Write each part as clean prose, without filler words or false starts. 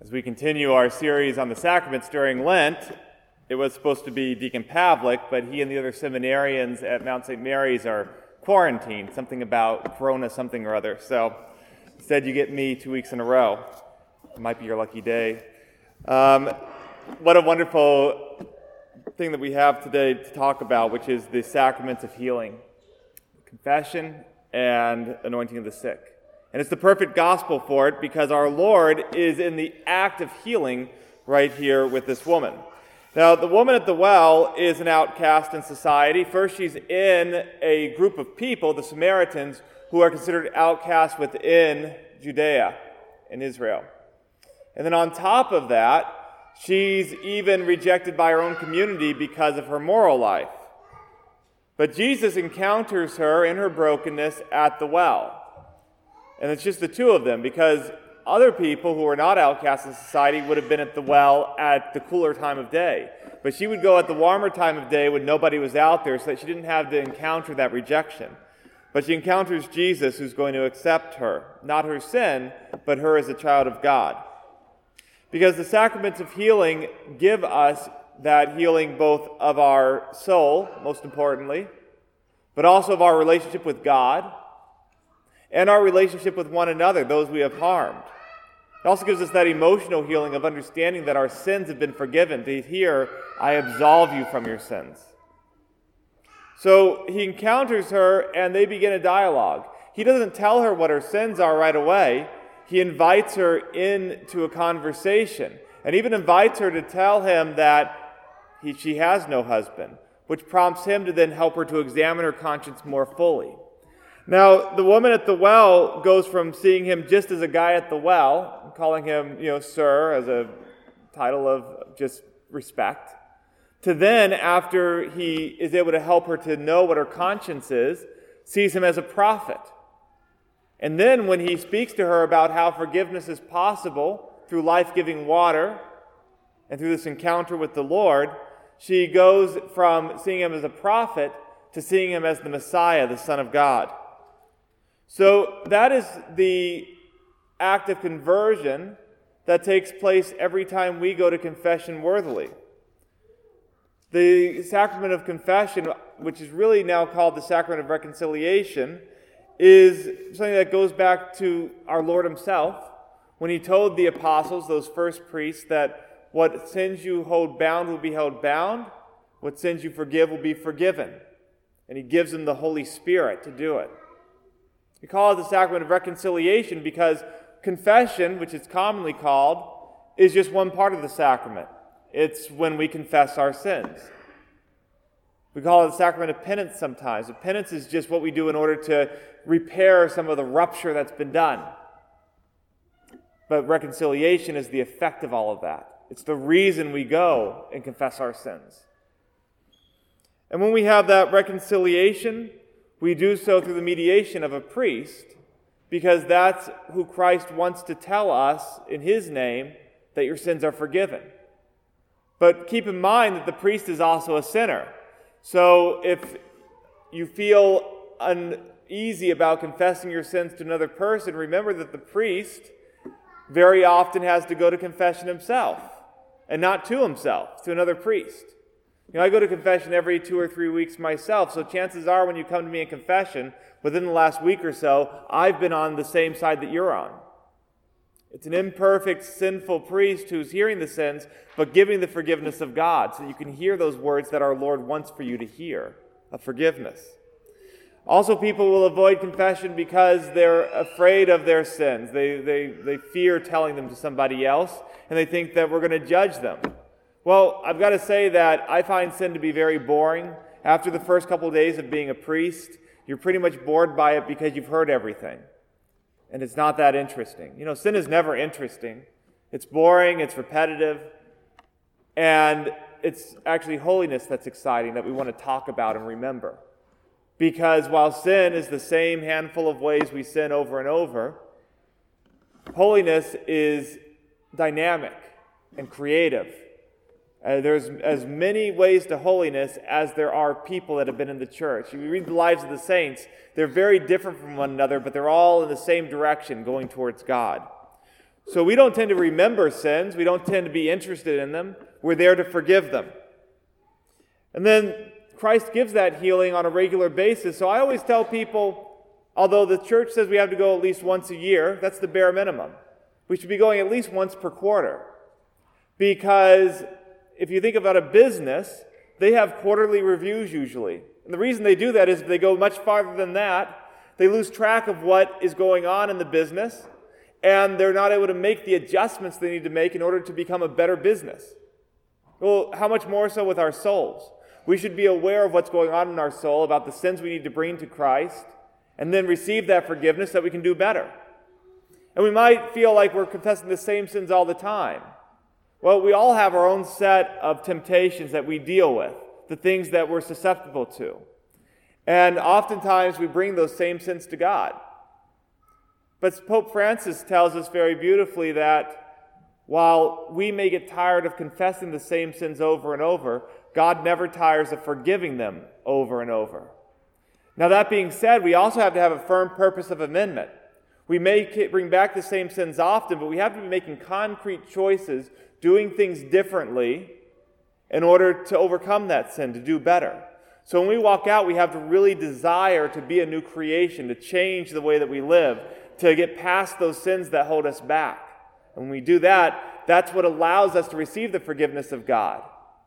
As we continue our series on the sacraments during Lent, it was supposed to be Deacon Pavlik, but he and the other seminarians at Mount St. Mary's are quarantined, something about corona something or other. So instead you get me 2 weeks in a row. It might be your lucky day. What a wonderful thing that we have today to talk about, which is the sacraments of healing, confession and anointing of the sick. And it's the perfect gospel for it because our Lord is in the act of healing right here with this woman. Now, the woman at the well is an outcast in society. First, she's in a group of people, the Samaritans, who are considered outcasts within Judea and Israel. And then on top of that, she's even rejected by her own community because of her moral life. But Jesus encounters her in her brokenness at the well. And it's just the two of them, because other people who are not outcasts in society would have been at the well at the cooler time of day. But she would go at the warmer time of day when nobody was out there, so that she didn't have to encounter that rejection. But she encounters Jesus, who's going to accept her, not her sin, but her as a child of God. Because the sacraments of healing give us that healing both of our soul, most importantly, but also of our relationship with God, and our relationship with one another, those we have harmed. It also gives us that emotional healing of understanding that our sins have been forgiven. To hear, I absolve you from your sins. So he encounters her and they begin a dialogue. He doesn't tell her what her sins are right away. He invites her into a conversation and even invites her to tell him that she has no husband, which prompts him to then help her to examine her conscience more fully. Now, the woman at the well goes from seeing him just as a guy at the well, calling him, sir, as a title of just respect, to then, after he is able to help her to know what her conscience is, sees him as a prophet. And then when he speaks to her about how forgiveness is possible through life-giving water and through this encounter with the Lord, she goes from seeing him as a prophet to seeing him as the Messiah, the Son of God. So that is the act of conversion that takes place every time we go to confession worthily. The sacrament of confession, which is really now called the sacrament of reconciliation, is something that goes back to our Lord himself when he told the apostles, those first priests, that what sins you hold bound will be held bound, what sins you forgive will be forgiven. And he gives them the Holy Spirit to do it. We call it the sacrament of reconciliation because confession, which it's commonly called, is just one part of the sacrament. It's when we confess our sins. We call it the sacrament of penance sometimes. But penance is just what we do in order to repair some of the rupture that's been done. But reconciliation is the effect of all of that. It's the reason we go and confess our sins. And when we have that reconciliation, we do so through the mediation of a priest, because that's who Christ wants to tell us in his name that your sins are forgiven. But keep in mind that the priest is also a sinner. So if you feel uneasy about confessing your sins to another person, remember that the priest very often has to go to confession himself, and not to himself, to another priest. I go to confession every 2 or 3 weeks myself, so chances are when you come to me in confession, within the last week or so, I've been on the same side that you're on. It's an imperfect, sinful priest who's hearing the sins, but giving the forgiveness of God, so that you can hear those words that our Lord wants for you to hear, of forgiveness. Also, people will avoid confession because they're afraid of their sins. They fear telling them to somebody else, and they think that we're going to judge them. Well, I've got to say that I find sin to be very boring. After the first couple of days of being a priest, you're pretty much bored by it because you've heard everything. And it's not that interesting. Sin is never interesting. It's boring, it's repetitive, and it's actually holiness that's exciting that we want to talk about and remember. Because while sin is the same handful of ways we sin over and over, holiness is dynamic and creative. There's as many ways to holiness as there are people that have been in the church. You read the lives of the saints, they're very different from one another, but they're all in the same direction, going towards God. So we don't tend to remember sins. We don't tend to be interested in them. We're there to forgive them. And then Christ gives that healing on a regular basis. So I always tell people, although the church says we have to go at least once a year, that's the bare minimum. We should be going at least once per quarter. Because if you think about a business, they have quarterly reviews usually. And the reason they do that is if they go much farther than that, they lose track of what is going on in the business, and they're not able to make the adjustments they need to make in order to become a better business. Well, how much more so with our souls? We should be aware of what's going on in our soul, about the sins we need to bring to Christ, and then receive that forgiveness so that we can do better. And we might feel like we're confessing the same sins all the time. Well, we all have our own set of temptations that we deal with, the things that we're susceptible to. And oftentimes we bring those same sins to God. But Pope Francis tells us very beautifully that while we may get tired of confessing the same sins over and over, God never tires of forgiving them over and over. Now, that being said, we also have to have a firm purpose of amendment. We may bring back the same sins often, but we have to be making concrete choices, doing things differently in order to overcome that sin, to do better. So when we walk out, we have to really desire to be a new creation, to change the way that we live, to get past those sins that hold us back. And when we do that, that's what allows us to receive the forgiveness of God.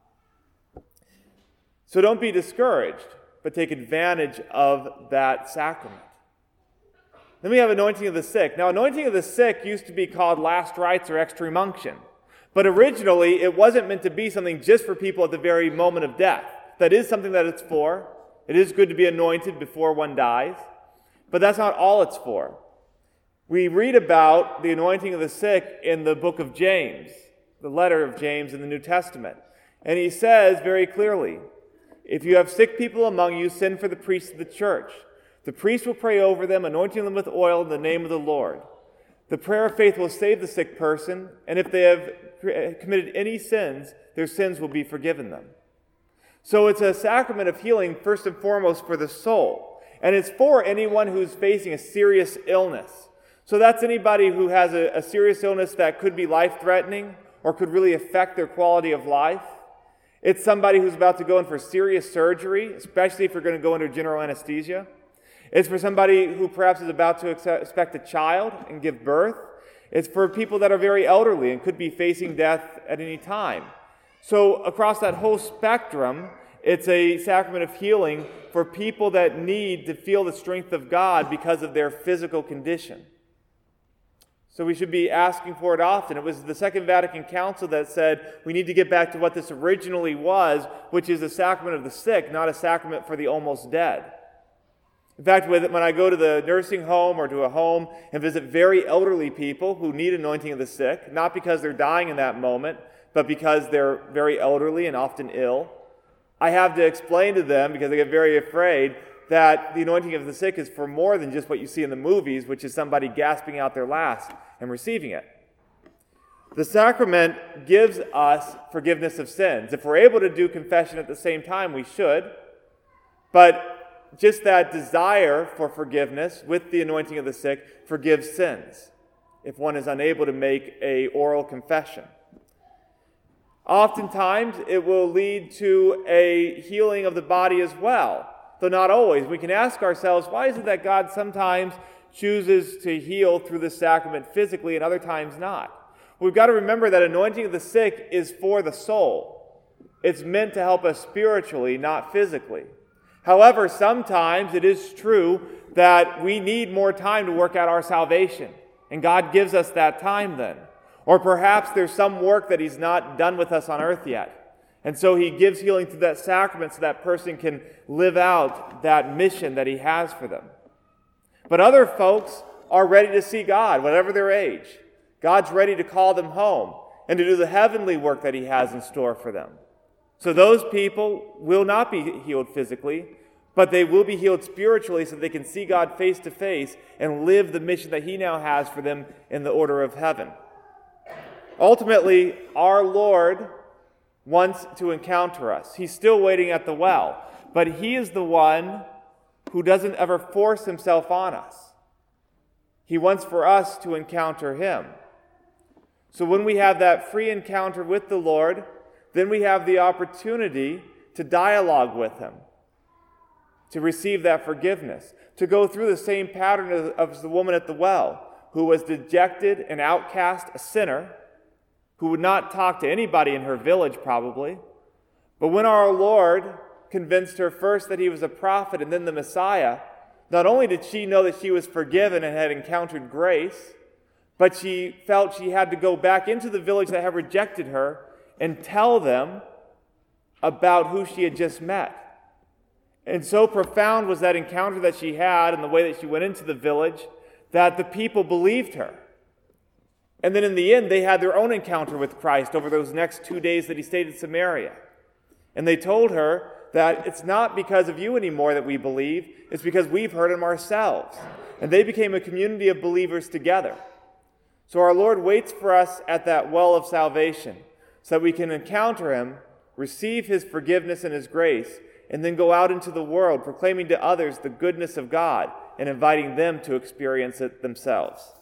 So don't be discouraged, but take advantage of that sacrament. Then we have anointing of the sick. Now, anointing of the sick used to be called last rites or extreme unction. But originally, it wasn't meant to be something just for people at the very moment of death. That is something that it's for. It is good to be anointed before one dies. But that's not all it's for. We read about the anointing of the sick in the book of James, the letter of James in the New Testament. And he says very clearly, if you have sick people among you, send for the priests of the church. The priest will pray over them, anointing them with oil in the name of the Lord. The prayer of faith will save the sick person, and if they have committed any sins, their sins will be forgiven them. So it's a sacrament of healing first and foremost for the soul. And it's for anyone who's facing a serious illness. So that's anybody who has a serious illness that could be life-threatening or could really affect their quality of life. It's somebody who's about to go in for serious surgery, especially if you're going to go under general anesthesia. It's for somebody who perhaps is about to expect a child and give birth. It's for people that are very elderly and could be facing death at any time. So across that whole spectrum, it's a sacrament of healing for people that need to feel the strength of God because of their physical condition. So we should be asking for it often. It was the Second Vatican Council that said we need to get back to what this originally was, which is a sacrament of the sick, not a sacrament for the almost dead. In fact, when I go to the nursing home or to a home and visit very elderly people who need anointing of the sick, not because they're dying in that moment, but because they're very elderly and often ill, I have to explain to them, because they get very afraid, that the anointing of the sick is for more than just what you see in the movies, which is somebody gasping out their last and receiving it. The sacrament gives us forgiveness of sins. If we're able to do confession at the same time, we should. But just that desire for forgiveness with the anointing of the sick forgives sins if one is unable to make an oral confession. Oftentimes, it will lead to a healing of the body as well, though not always. We can ask ourselves, why is it that God sometimes chooses to heal through the sacrament physically and other times not? We've got to remember that anointing of the sick is for the soul. It's meant to help us spiritually, not physically. However, sometimes it is true that we need more time to work out our salvation, and God gives us that time then. Or perhaps there's some work that He's not done with us on earth yet. And so He gives healing through that sacrament so that person can live out that mission that He has for them. But other folks are ready to see God, whatever their age. God's ready to call them home and to do the heavenly work that He has in store for them. So those people will not be healed physically, but they will be healed spiritually so they can see God face to face and live the mission that He now has for them in the order of heaven. Ultimately, our Lord wants to encounter us. He's still waiting at the well, but He is the one who doesn't ever force Himself on us. He wants for us to encounter Him. So when we have that free encounter with the Lord, then we have the opportunity to dialogue with him, to receive that forgiveness, to go through the same pattern of the woman at the well, who was dejected, an outcast, a sinner, who would not talk to anybody in her village probably. But when our Lord convinced her first that he was a prophet and then the Messiah, not only did she know that she was forgiven and had encountered grace, but she felt she had to go back into the village that had rejected her and tell them about who she had just met. And so profound was that encounter that she had and the way that she went into the village that the people believed her. And then in the end, they had their own encounter with Christ over those next 2 days that he stayed in Samaria. And they told her that it's not because of you anymore that we believe, it's because we've heard him ourselves. And they became a community of believers together. So our Lord waits for us at that well of salvation so that we can encounter him, receive his forgiveness and his grace, and then go out into the world proclaiming to others the goodness of God and inviting them to experience it themselves.